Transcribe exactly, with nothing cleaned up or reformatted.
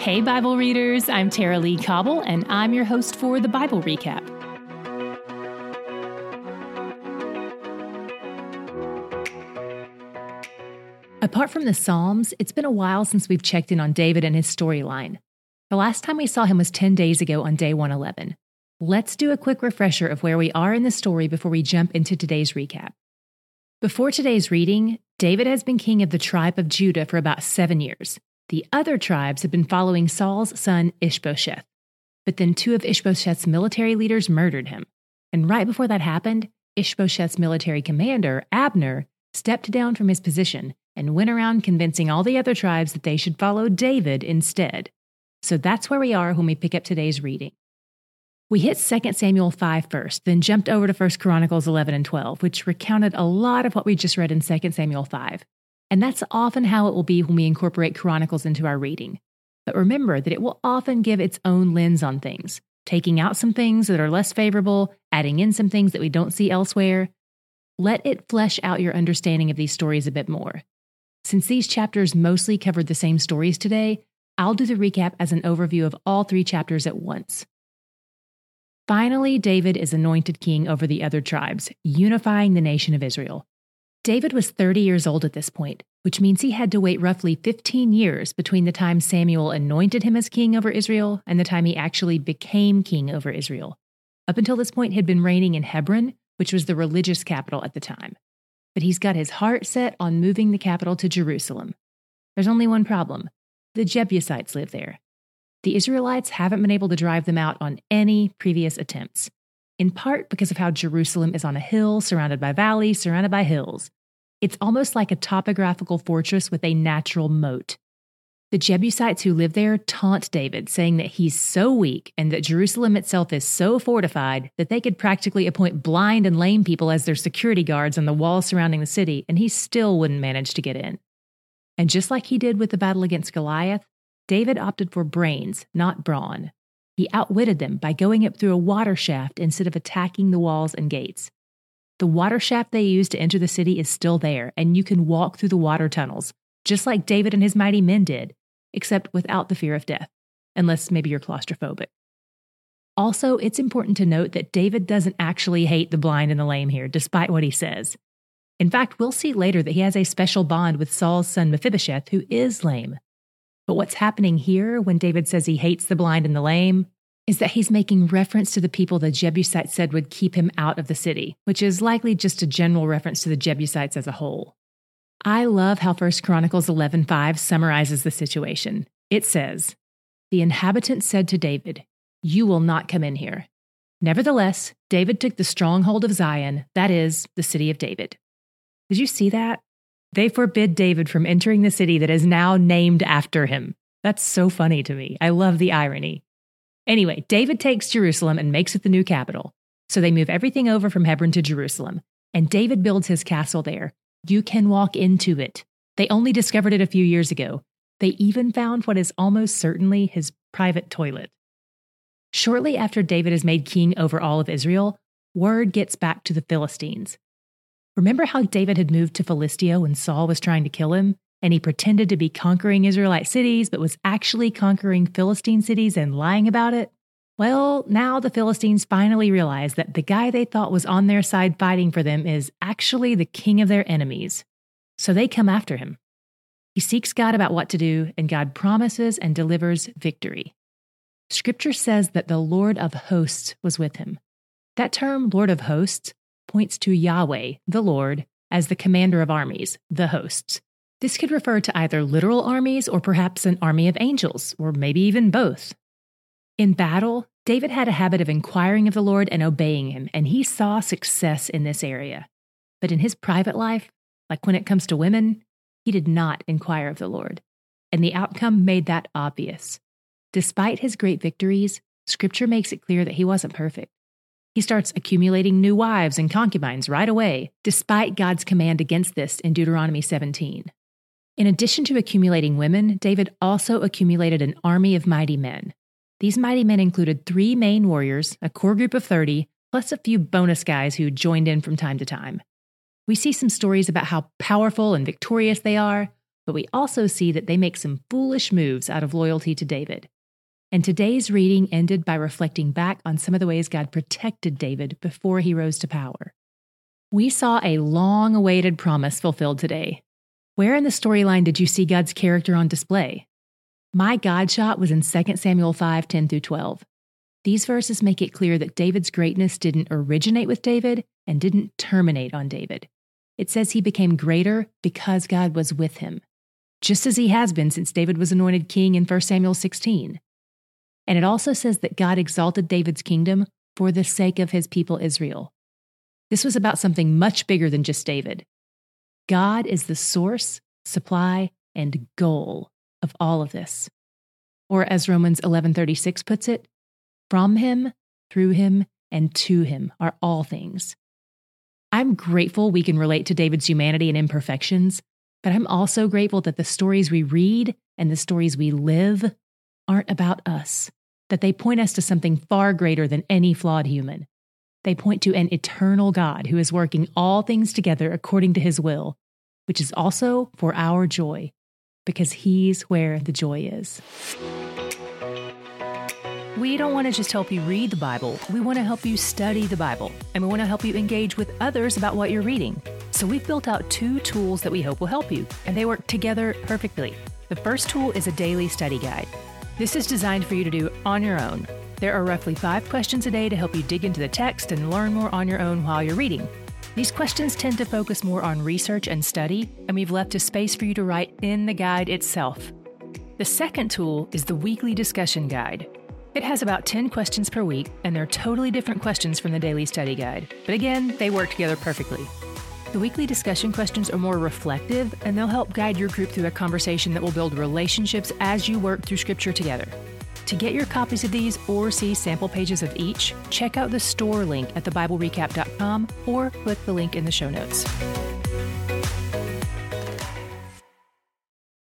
Hey, Bible readers, I'm Tara Lee Cobble, and I'm your host for the Bible Recap. Apart from the Psalms, it's been a while since we've checked in on David and his storyline. The last time we saw him was ten days ago on day one eleven. Let's do a quick refresher of where we are in the story before we jump into today's recap. Before today's reading, David has been king of the tribe of Judah for about seven years. The other tribes have been following Saul's son Ishbosheth. But then two of Ishbosheth's military leaders murdered him. And right before that happened, Ishbosheth's military commander, Abner, stepped down from his position and went around convincing all the other tribes that they should follow David instead. So that's where we are when we pick up today's reading. We hit Second Samuel five first, then jumped over to First Chronicles eleven and twelve, which recounted a lot of what we just read in Second Samuel five. And that's often how it will be when we incorporate Chronicles into our reading. But remember that it will often give its own lens on things, taking out some things that are less favorable, adding in some things that we don't see elsewhere. Let it flesh out your understanding of these stories a bit more. Since these chapters mostly covered the same stories today, I'll do the recap as an overview of all three chapters at once. Finally, David is anointed king over the other tribes, unifying the nation of Israel. David was thirty years old at this point, which means he had to wait roughly fifteen years between the time Samuel anointed him as king over Israel and the time he actually became king over Israel. Up until this point, he had been reigning in Hebron, which was the religious capital at the time. But he's got his heart set on moving the capital to Jerusalem. There's only one problem. The Jebusites live there. The Israelites haven't been able to drive them out on any previous attempts, in part because of how Jerusalem is on a hill surrounded by valleys, surrounded by hills. It's almost like a topographical fortress with a natural moat. The Jebusites who live there taunt David, saying that he's so weak and that Jerusalem itself is so fortified that they could practically appoint blind and lame people as their security guards on the walls surrounding the city, and he still wouldn't manage to get in. And just like he did with the battle against Goliath, David opted for brains, not brawn. He outwitted them by going up through a water shaft instead of attacking the walls and gates. The water shaft they used to enter the city is still there, and you can walk through the water tunnels, just like David and his mighty men did, except without the fear of death, unless maybe you're claustrophobic. Also, it's important to note that David doesn't actually hate the blind and the lame here, despite what he says. In fact, we'll see later that he has a special bond with Saul's son Mephibosheth, who is lame. But what's happening here when David says he hates the blind and the lame is that he's making reference to the people the Jebusites said would keep him out of the city, which is likely just a general reference to the Jebusites as a whole. I love how First Chronicles eleven five summarizes the situation. It says, "The inhabitants said to David, 'You will not come in here.' Nevertheless, David took the stronghold of Zion, that is, the city of David." Did you see that? They forbid David from entering the city that is now named after him. That's so funny to me. I love the irony. Anyway, David takes Jerusalem and makes it the new capital. So they move everything over from Hebron to Jerusalem, and David builds his castle there. You can walk into it. They only discovered it a few years ago. They even found what is almost certainly his private toilet. Shortly after David is made king over all of Israel, word gets back to the Philistines. Remember how David had moved to Philistia when Saul was trying to kill him? And he pretended to be conquering Israelite cities, but was actually conquering Philistine cities and lying about it? Well, now the Philistines finally realize that the guy they thought was on their side fighting for them is actually the king of their enemies. So they come after him. He seeks God about what to do, and God promises and delivers victory. Scripture says that the Lord of hosts was with him. That term, Lord of hosts, points to Yahweh, the Lord, as the commander of armies, the hosts. This could refer to either literal armies or perhaps an army of angels, or maybe even both. In battle, David had a habit of inquiring of the Lord and obeying him, and he saw success in this area. But in his private life, like when it comes to women, he did not inquire of the Lord, and the outcome made that obvious. Despite his great victories, Scripture makes it clear that he wasn't perfect. He starts accumulating new wives and concubines right away, despite God's command against this in Deuteronomy seventeen. In addition to accumulating women, David also accumulated an army of mighty men. These mighty men included three main warriors, a core group of thirty, plus a few bonus guys who joined in from time to time. We see some stories about how powerful and victorious they are, but we also see that they make some foolish moves out of loyalty to David. And today's reading ended by reflecting back on some of the ways God protected David before he rose to power. We saw a long-awaited promise fulfilled today. Where in the storyline did you see God's character on display? My God shot was in Second Samuel five, ten through twelve. These verses make it clear that David's greatness didn't originate with David and didn't terminate on David. It says he became greater because God was with him, just as he has been since David was anointed king in First Samuel sixteen. And it also says that God exalted David's kingdom for the sake of his people Israel. This was about something much bigger than just David. God is the source, supply, and goal of all of this. Or as Romans eleven thirty-six puts it, from him, through him, and to him are all things. I'm grateful we can relate to David's humanity and imperfections, but I'm also grateful that the stories we read and the stories we live aren't about us, that they point us to something far greater than any flawed human. They point to an eternal God who is working all things together according to his will, which is also for our joy, because he's where the joy is. We don't want to just help you read the Bible. We want to help you study the Bible, and we want to help you engage with others about what you're reading. So we've built out two tools that we hope will help you, and they work together perfectly. The first tool is a daily study guide. This is designed for you to do on your own. There are roughly five questions a day to help you dig into the text and learn more on your own while you're reading. These questions tend to focus more on research and study, and we've left a space for you to write in the guide itself. The second tool is the weekly discussion guide. It has about ten questions per week, and they're totally different questions from the daily study guide. But again, they work together perfectly. The weekly discussion questions are more reflective, and they'll help guide your group through a conversation that will build relationships as you work through Scripture together. To get your copies of these or see sample pages of each, check out the store link at the bible recap dot com or click the link in the show notes.